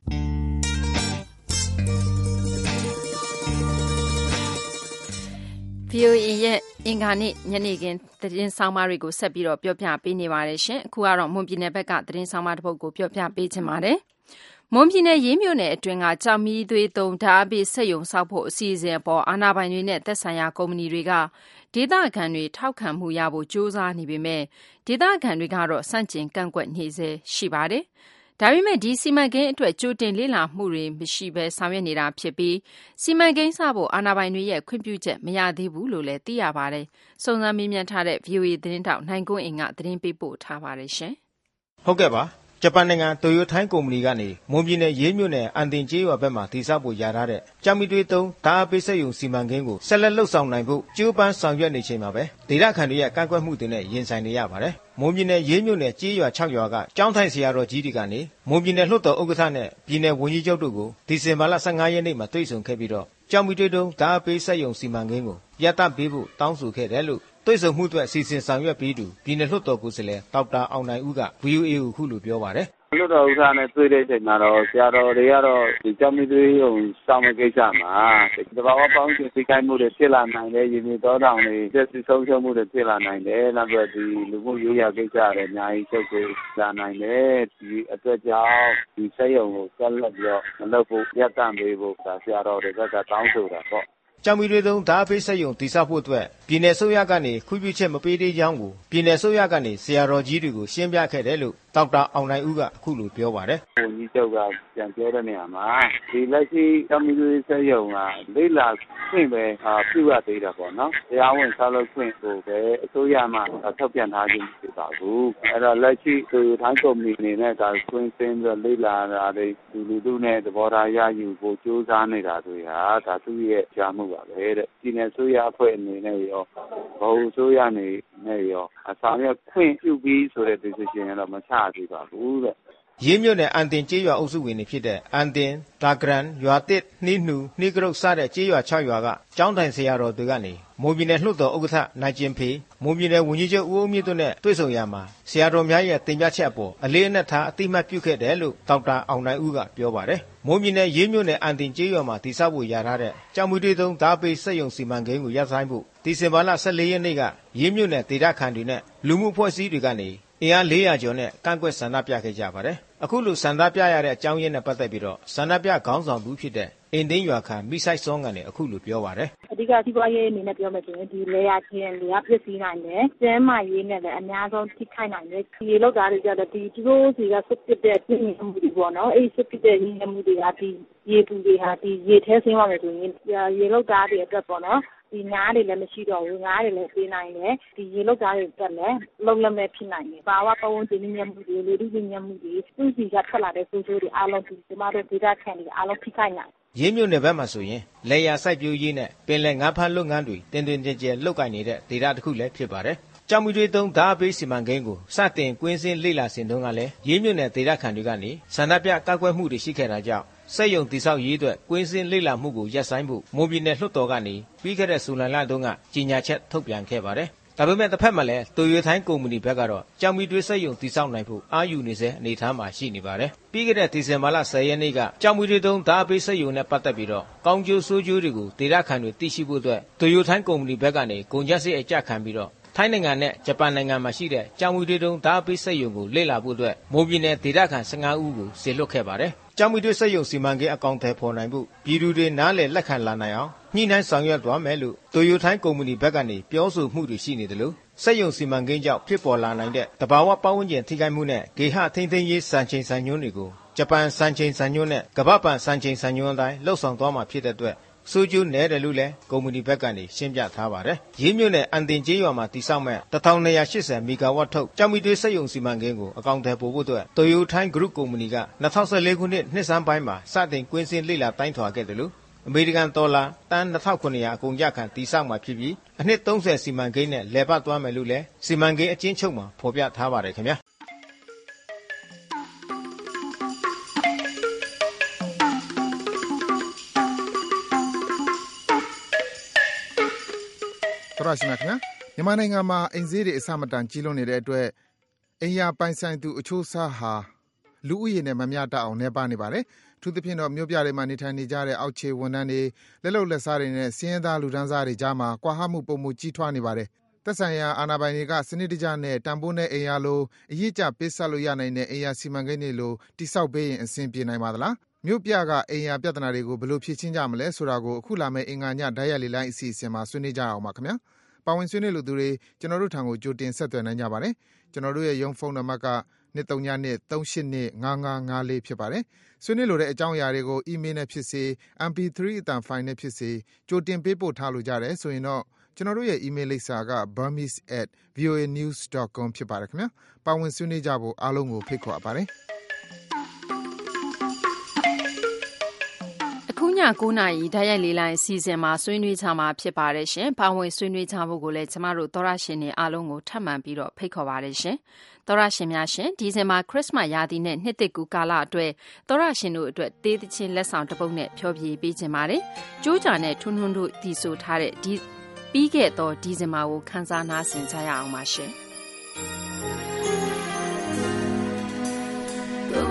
V O A ရဲ့အင်္ဂါနေ့ညနေခင်းသတင်းဆောင်မတွေကိုဆက်ပြီးတော့ပြောပြပေးနေပါတယ်ရှင်အခုကတော့မွန်ပြည်နယ်ဘက်ကသတင်းဆောင်မတစ်ပုဒ်ကိုပြောပြပေးချင်ပါတယ်မွန်ပြည်နယ်ရေးမြို့နယ်အတွင်းကကြောင်မီသွေးသုံးဓာတ်အပိဆက်ယုံဆောက်ဖို့အစီအစဉ်အပေါ်အာဏာပိုင်တွေနဲ့သက်ဆိုင်ရာကုမ္ပဏီတွေကဒေသခံတွေထောက်ခံမှုရဖို့ကြိုးစားနေပေမဲ့ဒေသခံတွေကတော့စန့်ကျင်ကန့်ကွက်နေစေရှိပါတယ်ဒါပေမဲ့ဒီစီမံကိန်းအတွက်ကြိုတင်လေ့လာမှုတွေမရှိဘဲဆောင်ရွက်နေတာဖြစ်ပြီးစီမံကိန်းစဖို့အာဏာပိုင်တွေရဲ့ခွင့်ပြုချက်မရသေးဘူးလို့လည်းသိရပါတယ်။စုံစမ်းမေးမြန်းထားတဲ့ V O A သတင်းတောက်နိုင်ကွန်းအင်ကသတင်းပေးပို့ထားပါတယ်ရှင်။ဟုတ်ကဲ့ပါ။ဂျပန်နိုင်ငံတိုယိုထိုင်းကုမ္ပဏီကနေမွန်ပြည်နယ်ရေးမြို့နယ်အန်တင်ကျေးရွာဘက်မှာတည်ဆောက်ဖို့ရထားတဲ့ကြောင်မီတွေသုံးဓာတ်အပိဆက်ယုံစီမံကိန်းကိုဆက်လက်လှုပ်ဆောင်နိုင်ဖို့ကြိုးပမ်းဆောင်ရွက်နေချိန်မှာပဲဒေသခံတွေရဲ့ကန့်ကွက်မှုတွေနဲ့ရင်ဆိုင်နေရပါတယ်။မွန်ပြည်နယ်ရေးမြို့နယ်ကျေးရွာ၆ရွာကကျောင်းထိုင်ဆရာတော်ကြီးတွေကနေမွန်ပြည်နယ်လွှတ်တော်ဥက္ကဋ္ဌနဲ့ပြည်နယ်ဝန်ကြီးချုပ်တို့ကိုဒီဇင်ဘာလ၁၅ရက်နေ့မှာတွေ့ဆုံခဲ့ပြီးတော့ကြောင်မီတွေသုံးဓာတ်အပိဆက်ယုံစီမံကိန်းကိုရပ်တန့်ပေးဖို့တောင်းဆိုခဲ့တယ်လို့တွေ့ဆုံမှုအတွက်စီစဉ်ဆောင်ရွက်ပြီးသူပြည်နယ်လွှတ်တော်ကိုယ်စားလှယ်ဒေါက်တာအောင်နိုင်ဦးက V O A ကိုခုလိုပြောပါတယ်လွတ်တော်ဥစားနဲ့တွေ့တဲ့အချိန်မှာတော့ဆရာတော်တွေကတော့ဒီကြောင့်မသွေးုံစောင့်မကိစ္စမှာတဘာဝပေါင်းချင်းသိခိုင်းမှုတွေဖြစ်လာနိုင်တယ်ရင်းမြစ်တော်တောင်တွေသက်စီဆုံးရှုံးမှုတွေဖြစ်လာနိုင်တယ်နောက်ပြီးဒီလူမှုရေးရာကိစ္စတွေအများကြီးချုပ်ကိုလာနိုင်တယ်ဒီအတွက်ကြောင့်ဒီစိတ်ယုံကိုဆက်လက်ပြီးတော့မလုပ်ဖို့ရပ်တန့်ပေးဖို့ဆရာတော်တွေကတောင်းဆိုတာပေါ့ကျောင်းမီတွေသုံးဓာတ်ပေးစက်ရုံတည်ဆောက်ဖို့အတွက်ပြည်내ဆိုရကနေခွင့်ပြုချက်မပေးသေးကြောင်းကိုပြည်내ဆိုရကနေဆရာတော်ကြီးတွေကိုရှင်းပြခဲ့တယ်လို့ဒေါက်တာအောင်နိုင်ဦးကအခုလိုပြောပါတယ်။ဝန်ကြီးချုပ်ကပြန်ပြောတဲ့နေရာမှာဒီလက်ရှိကျောင်းမီတွေစက်ရုံကလေးလာခွင့်ပဲပြုရသေးတာပေါ့နော်။တရားဝင်ဆောက်လုပ်ခွင့်ကိုပဲအစိုးရမှထုတ်ပြန်ထားခြင်းဖြစ်ပါဘူး။အဲ့တော့လက်ရှိသူထိုင်းကုမ္ပဏီအနေနဲ့ဒါခွင့်စင်းပြီးတော့လေးလာတာတွေလူလူတို့နဲ့သဘောထားရယူဖို့ကြိုးစားနေတာတွေဟာဒါသူ့ရဲ့ကြားမှုပါပဲတဲ့။ပြည်내ဆိုရအဖွဲ့အနေနဲ့ရောဘုံဆိုရအနေနဲ့ရောအဆောင်ရခွင့်ပြုပြီးဆိုတဲ့ decision ကတော့မချသေးပါဘူးတဲ့ရေးမြို့နယ်အန်တင်ကျေးရွာအုပ်စုဝင်တွေဖြစ်တဲ့အန်တင်ဒါဂရန်ရွာတစ်နှီးနှူနှီးကရုတ်စတဲ့ကျေးရွာ၆ရွာကကျောင်းတိုင်ဆရာတော်တွေကနေမွန်ပြည်နယ်လွှတ်တော်ဥက္ကဋ္ဌနိုင်ကျင်ဖေမွန်ပြည်နယ်ဝန်ကြီးချုပ်ဦးအုံးမြင့်တို့နဲ့တွေ့ဆုံရမှာဆရာတော်များရဲ့တင်ပြချက်အပေါ်အလေးအနက်ထားအတိအမှတ်ပြုခဲ့တယ်လို့ဒေါက်တာအောင်နိုင်ဦးကပြောပါတယ်မွန်ပြည်နယ်ရေးမြို့နယ်အန်တင်ကျေးရွာမှာတည်ဆောက်ဖို့ရထားတဲ့ကျောင်းမူတွေသုံးဓာတ်ပေးစက်ရုံစီမံကိန်းကိုရပ်ဆိုင်းဖို့ဒီဇင်ဘာလ၁၄ရက်နေ့ကရေးမြို့နယ်ဒေသခံတွေနဲ့လူမှုဖွဲ့စည်းတွေကနေအင်အား၄ရာကျော်နဲ့ကန့်ကွက်ဆန္ဒပြခဲ့ကြပါတယ်အခုလိုဆန္ဒပြရတဲ့အကြောင်းရင်းနဲ့ပတ်သက်ပြီးတော့ဆန္ဒပြခေါင်းဆောင်သူဖြစ်တဲ့အင်ဒင်းရွာခံမိဆိုင်စောကနေအခုလိုပြောပါတယ်အဓိကစီးပွားရေးအနေနဲ့ပြောမယ်ဆိုရင်ဒီလေယာချင်းလေယာပစ္စည်းနိုင်တယ်ကျန်းမာရေးနဲ့လည်းအများဆုံးထိခိုက်နိုင်တယ်ဒီလောက်သားတွေကြတော့ဒီသူတို့စီကစွတ်ပစ်တဲ့ပြည်မှုတွေပေါ့နော်အဲ့စွတ်ပစ်တဲ့ရင်းမှုတွေကဒီရေပူတွေဟာဒီရေထဲဆင်းသွားမယ်ဆိုရင်ရေလောက်သားတွေအတွက်ပေါ့နော်ဒီငါးတွေလည်းမရှိတော့ဘူးငါးတွေလည်းပေးနိုင်တယ်ဒီရေလောက်သားတွေတက်လည်းလုံးလုံးနဲ့ဖြစ်နိုင်တယ်ဘာဝပတ်ဝန်းကျင်ညံ့မှုတွေလူထုညံ့မှုတွေသူ့စီကထွက်လာတဲ့ဆိုးဆိုးတွေအားလုံးဒီကျမတို့ဒေသခံတွေအားလုံးထိခိုက်နိုင်ရေးမြို့နယ်ဘက်မှာဆိုရင်လေယာစိုက်ပျိုးရေးနဲ့ပင်လယ်ငါးဖမ်းလုပ်ငန်းတွေတင်တင်ကြဲကြဲလုပ်ကိုင်နေတဲ့ဒေသတစ်ခုလည်းဖြစ်ပါတယ်ကျောင်းမီတွေသုံးဓာတ်ပေးစီမံကိန်းကိုစတင်ကွင်းစင်းလေ့လာစဉ်တုန်းကလည်းရေးမြို့နယ်ဒေသခံတွေကနေဆန္ဒပြကောက်ကွက်မှုတွေရှိခဲ့တာကြောင့်စက်ရုံတိဆောက်ရေးအတွက်ကွင်းစင်းလေ့လာမှုကိုရပ်ဆိုင်းဖို့မွန်ပြည်နယ်လွှတ်တော်ကနေပြီးခဲ့တဲ့ဇူလိုင်လတုန်းကကြေညာချက်ထုတ်ပြန်ခဲ့ပါတယ်ဒါပေမဲ့တစ်ဖက်မှာလည်းတိုယိုထိုင်းကုမ္ပဏီဘက်ကတော့ကြောင်မီတွေစက်ရုံတိဆောက်နိုင်ဖို့အာယူနေစေအနေထားမှာရှိနေပါတယ်ပြီးခဲ့တဲ့ဒီဇင်ဘာလ၁၀ရက်နေ့ကကြောင်မီတွေသုံးဓာတ်ပေးစက်ရုံနဲ့ပတ်သက်ပြီးတော့ကောင်းကျိုးဆိုးကျိုးတွေကိုဒေသခံတွေသိရှိဖို့အတွက်တိုယိုထိုင်းကုမ္ပဏီဘက်ကနေကုန်ကျစရိတ်အကျခံပြီးတော့ထိုင်းနိုင်ငံနဲ့ဂျပန်နိုင်ငံမှာရှိတဲ့ကြောင်မီတွေတုံးဓာတ်ပေးစက်ရုံကိုလေ့လာဖို့အတွက်မွန်ပြည်နယ်ဒေသခံ၁၅ဦးကိုစေလွှတ်ခဲ့ပါတယ်။ကြောင်မီတွေစက်ရုံစီမံကိန်းအကောင့်ထဲပေါ်နိုင်ဖို့ပြည်သူတွေနားလည်လက်ခံလာနိုင်အောင်ညှိနှိုင်းဆောင်ရွက်သွားမယ်လို့တိုယိုထိုင်းကုမ္ပဏီဘက်ကနေပြောဆိုမှုတွေရှိနေတယ်လို့စက်ရုံစီမံကိန်းကြောင့်ဖြစ်ပေါ်လာနိုင်တဲ့တဘာဝပတ်ဝန်းကျင်ထိခိုက်မှုနဲ့ဂေဟထိန်းသိမ်းရေးစံချိန်စံညွှန်းတွေကိုဂျပန်စံချိန်စံညွှန်းနဲ့ကမ္ဘာ့ဘဏ်စံချိန်စံညွှန်းအတိုင်းလှုပ်ဆောင်သွားမှာဖြစ်တဲ့အတွက်စိုးကျိုးနဲတယ်လို့လည်းကုမ္ပဏီဘက်ကနေရှင်းပြထားပါတယ်။ရေးမြို့နယ်အန်တင်ကျေးရွာမှာတည်ဆောက်မဲ့တစ်ထောင်နှစ်ရာ၈၀မီဂါဝတ်ထုတ်ကြောင်မီတွေစက်ရုံစီမံကိန်းကိုအကောင့်ထဲပို့ဖို့အတွက်တိုယိုထိုင်းဂရုကုမ္ပဏီက၂၀၁၄ခုနှစ်နှစ်ဆန်းပိုင်းမှာစတင်ကွင်းစင်းလေ့လာတိုင်းထွာခဲ့တယ်လို့အမေရိကန်ဒေါ်လာတန်၂၇၀၀အကုန်ကြခံတည်ဆောက်မှာဖြစ်ပြီးအနှစ်၃၀စီမံကိန်းနဲ့လည်ပတ်သွားမယ်လို့လည်းစီမံကိန်းအကျဉ်းချုပ်မှာဖော်ပြထားပါတယ်ခင်ဗျာ။တော်ရရှိမြခင်ဗျာမြန်မာနိုင်ငံမှာအိမ်ဈေးတွေအဆမတန်ကြီးလွန်းနေတဲ့အတွက်အိမ်ယာပိုင်ဆိုင်သူအချို့စားဟာလူဦးရေနဲ့မမျှတအောင်နှဲပါနေပါတယ်။ထူးသဖြင့်တော့မြို့ပြတွေမှာနေထိုင်နေကြတဲ့အောက်ခြေဝန်ထမ်းတွေလက်လုံလက်စားတွေနဲ့စည်ရင်သားလူဒန်းစားတွေကြားမှာကွာဟမှုပုံမှုကြီးထွားနေပါတယ်။သက်ဆိုင်ရာအာဏာပိုင်တွေကစနစ်တကျနဲ့တန်ဖိုးနဲ့အိမ်ယာလိုအရေးကြပေးဆက်လို့ရနိုင်တဲ့အိမ်ယာစီမံကိန်းတွေလိုတိစောက်ပေးရင်အဆင်ပြေနိုင်ပါသလား။မြို့ပြကအိမ်ယာပြဿနာတွေကိုဘယ်လိုဖြေရှင်းကြမလဲဆိုတာကိုအခုလာမယ့်အင်္ဂါညဓာတ်ရိုက်လေလိုင်းအစီအစဉ်မှာဆွေးနွေးကြအောင်ပါခင်ဗျာ။ပါဝင်ဆွေးနွေးလူသူတွေကျွန်တော်တို့ထံကိုကြိုတင်ဆက်သွယ်နိုင်ကြပါတယ်။ကျွန်တော်တို့ရဲ့ရုံးဖုန်းနံပါတ်က၂၃၂၃၈၂၅၅၅၄ဖြစ်ပါတယ်။ဆွေးနွေးလိုတဲ့အကြောင်းအရာတွေကိုအီးမေးလ်နဲ့ဖြစ်စေ အမ် ပီ သရီ အသံဖိုင်နဲ့ဖြစ်စေကြိုတင်ပေးပို့ထားလို့ကြတယ်ဆိုရင်တော့ကျွန်တော်တို့ရဲ့အီးမေးလ်လိပ်စာက burmese at voanews dot com ဖြစ်ပါတယ်ခင်ဗျာ။ပါဝင်ဆွေးနွေးကြဖို့အားလုံးကိုဖိတ်ခေါ်ပါတယ်။အခုည၉နာရီဓာတ်ရိုက်လေးလိုင်းအစီအစဉ်မှာဆွေးနွေးကြမှာဖြစ်ပါတယ်ရှင်။ပါဝင်ဆွေးနွေးကြဖို့ကိုလည်းကျမတို့သောရရှင်တွေအားလုံးကိုထပ်မံပြီးတော့ဖိတ်ခေါ်ပါတယ်ရှင်။သောရရှင်များရှင်ဒီဇင်ဘာခရစ်စမတ်ရာသီနဲ့နှစ်သစ်ကူကာလအတွက်သောရရှင်တို့အတွက်တေးသချင်းလက်ဆောင်တစ်ပုဒ်နဲ့ဖျော်ဖြေပေးခြင်းပါတယ်။ကျိုးကြနဲ့ထွန်းထွန်းတို့တည်ဆိုထားတဲ့ဒီပြီးခဲ့သောဒီဇင်ဘာကိုခန်းစားနားဆင်ကြရအောင်ပါရှင်။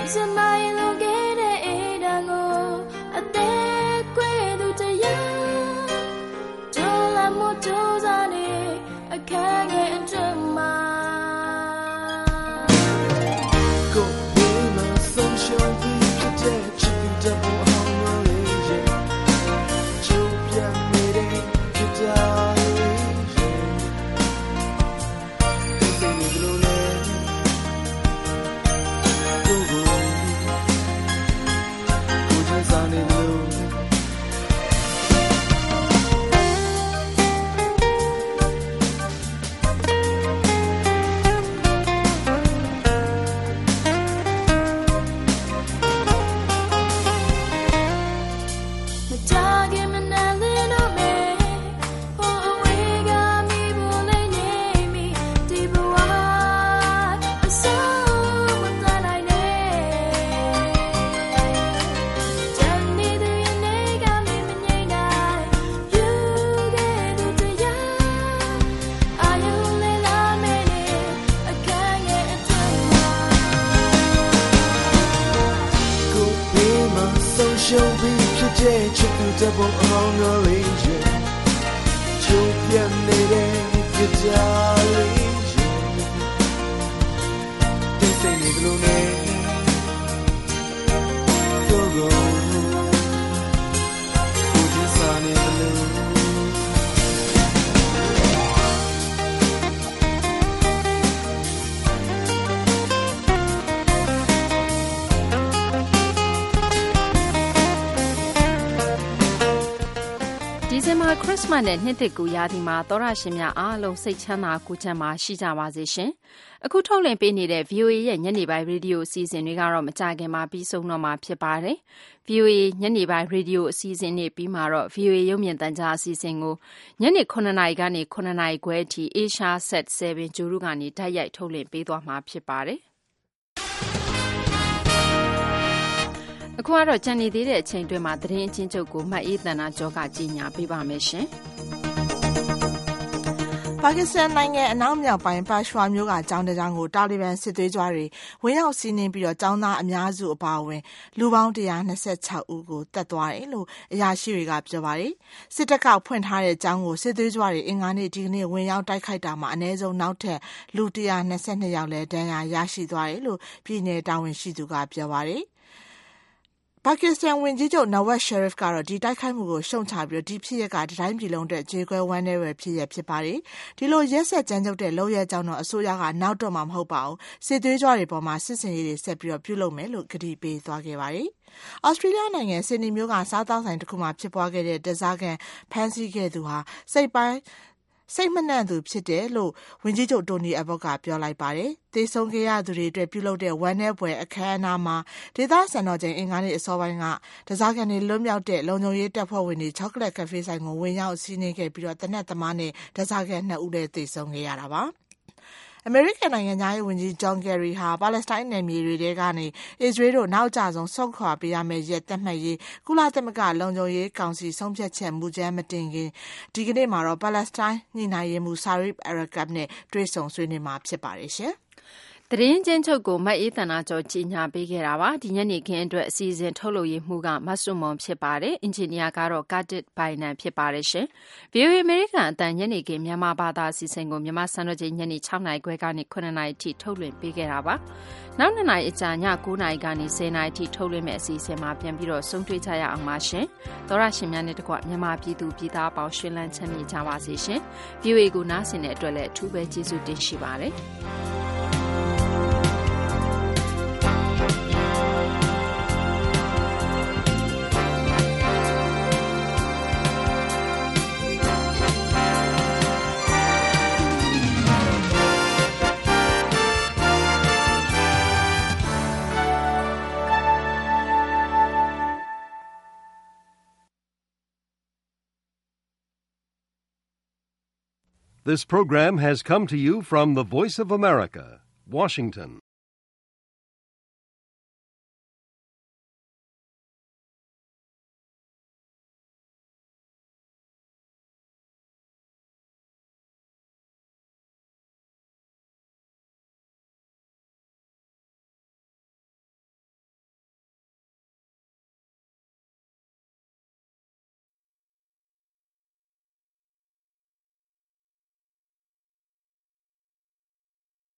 ခရစ်စမတ်နဲ့နှစ်သစ်ကူးရာသီမှာသောရရှင်များအားလုံးစိတ်ချမ်းသာကိုယ်ချမ်းသာရှိကြပါစေရှင်။အခုထုတ်လွှင့်ပေးနေတဲ့ ဗီအိုအေ ရဲ့ညနေပိုင်းရေဒီယိုအစီအစဉ်တွေကတော့မကြာခင်မှာပြီးဆုံးတော့မှာဖြစ်ပါတယ်။ ဗီအိုအေ ညနေပိုင်းရေဒီယိုအစီအစဉ်တွေပြီးမှာတော့ ဗီအိုအေ ရုပ်မြင်သံကြားအစီအစဉ်ကိုညနေခုနှစ်နာရီကနေခုနှစ်နာရီခွဲအထိ Asia Set ဆယ်ဂျိုရုကနေတိုက်ရိုက်ထုတ်လွှင့်ပေးသွားမှာဖြစ်ပါတယ်။အခုကတော့ကြံနေသေးတဲ့အချိန်တွင်းမှာသတင်းအချင်းချုပ်ကိုမှတ်အေးသန္တာကျော်ကကြီးညာပေးပါမယ်ရှင်။ပါကစ္စတန်နိုင်ငံအနောက်မြောက်ပိုင်းပါရှွာမြို့ကကျောင်းတစ်ကျောင်းကိုတာလီဘန်စစ်သွေးကြွတွေဝင်ရောက်စီးနင်းပြီးတော့ကျောင်းသားအများစုအပါအဝင်လူပေါင်းone hundred twenty-sixဦးကိုတပ်သွားတယ်လို့အရာရှိတွေကပြောပါတယ်။စစ်တပ်ကဖွင့်ထားတဲ့ကျောင်းကိုစစ်သွေးကြွတွေအင်္ဂါနေ့ဒီကနေ့ဝင်ရောက်တိုက်ခိုက်တာမှာအနည်းဆုံးနောက်ထပ်လူone hundred twenty-twoယောက်လည်းဒဏ်ရာရရှိသွားတယ်လို့ပြည်내တာဝန်ရှိသူကပြောပါတယ်။ပါကစ္စတန်ဝန်ကြီးချုပ်နဝက်ရှယ်ရစ်ကတော့ဒီတိုက်ခိုက်မှုကိုရှုံချပြီးဒီဖြစ်ရပ်ကတိုင်းပြည်လုံးအတွက်ကြေကွဲဝမ်းနည်းရဖြစ်ရဖြစ်ပါတယ်။ဒီလိုရက်ဆက်ကြမ်းကြုတ်တဲ့လုပ်ရကြောင်းတော့အစိုးရကနောက်တော့မှမဟုတ်ပါဘူး။စစ်သွေးကြွတွေပေါ်မှာစစ်စင်ရေးတွေဆက်ပြီးတော့ပြုလုပ်မယ်လို့ကတိပေးသွားခဲ့ပါတယ်။ဩစတြေးလျနိုင်ငံဆစ်ဒနီမြို့ကစားသောက်ဆိုင်တစ်ခုမှာဖြစ်ပွားခဲ့တဲ့တစားကန်ဖမ်းဆီးခဲ့သူဟာစိတ်ပိုင်းစိတ်မနှံ့သူဖြစ်တယ်လို့ဝန်ကြီးချုပ်တိုနီအဘော့ကပြောလိုက်ပါတယ်။သေဆုံးခဲ့ရသူတွေအတွက်ပြုလုပ်တဲ့ဝမ်းနည်းပွဲအခမ်းအနားမှာဒေသစံတော်ချိန်အင်္ဂါနေ့အစောပိုင်းကတစားကန်တွေလွတ်မြောက်တဲ့လုံခြုံရေးတပ်ဖွဲ့ဝင်တွေချောကလက်ကဖေးဆိုင်ကိုဝင်ရောက်စီးနင်းခဲ့ပြီးတော့တနက်သမားနဲ့တစားကန်နှစ်ဦးလည်းသေဆုံးခဲ့ရတာပါ။အမေရိကန်နိုင်ငံသားရေးဝန်ကြီးဂျွန်ကယ်ရီဟာပါလက်စတိုင်းနယ်မြေတွေထဲကနေအစ္စရေးတို့နောက်ကျဆုံးဆုတ်ခွာပေးရမယ့်ရက်သတ်မှတ်ရေးကုလသမဂ္ဂလုံခြုံရေးကောင်စီဆုံးဖြတ်ချက်မူကြမ်းမတင်ခင်ဒီကနေ့မှာတော့ပါလက်စတိုင်းညှိနှိုင်းရေးမှူးဆာရစ်အရကပ်နဲ့တွေ့ဆုံဆွေးနွေးမှာဖြစ်ပါတယ်ရှင်။သတင်းချင်းချုပ်ကိုမတ်အေးသန္တာကျော်ကြီးညာပေးခဲ့တာပါဒီညနေခင်းအတွက်အစီအစဉ်ထုတ်လုပ်ရေးမှုကမတ်ဆုမွန်ဖြစ်ပါတယ်အင်ဂျင်နီယာကတော့ကာတစ်ဘိုင်နန်ဖြစ်ပါတယ်ရှင် ဗီအိုအေ အမေရိကန်အတန်ညနေခင်းမြန်မာဘာသာအစီအစဉ်ကိုမြန်မာစံတော်ချိန်ညနေsixနာရီခွဲကနေnineနာရီထိထုတ်လွှင့်ပေးခဲ့တာပါနောက်twoနာရီအကြာညnineနာရီကနေtenနာရီထိထုတ်လွှင့်မယ့်အစီအစဉ်မှာပြန်ပြီးတော့ဆုံတွေ့ကြရအောင်ပါရှင်သောရရှင်များနဲ့တကွမြန်မာပြည်သူပြည်သားပေါင်းရှင်လန်းချမ်းမြေ့ကြပါစေရှင် ဗီအိုအေ ကိုနားဆင်တဲ့အတွက်လည်းအထူးပဲကျေးဇူးတင်ရှိပါတယ် This program has come to you from the Voice of America, Washington.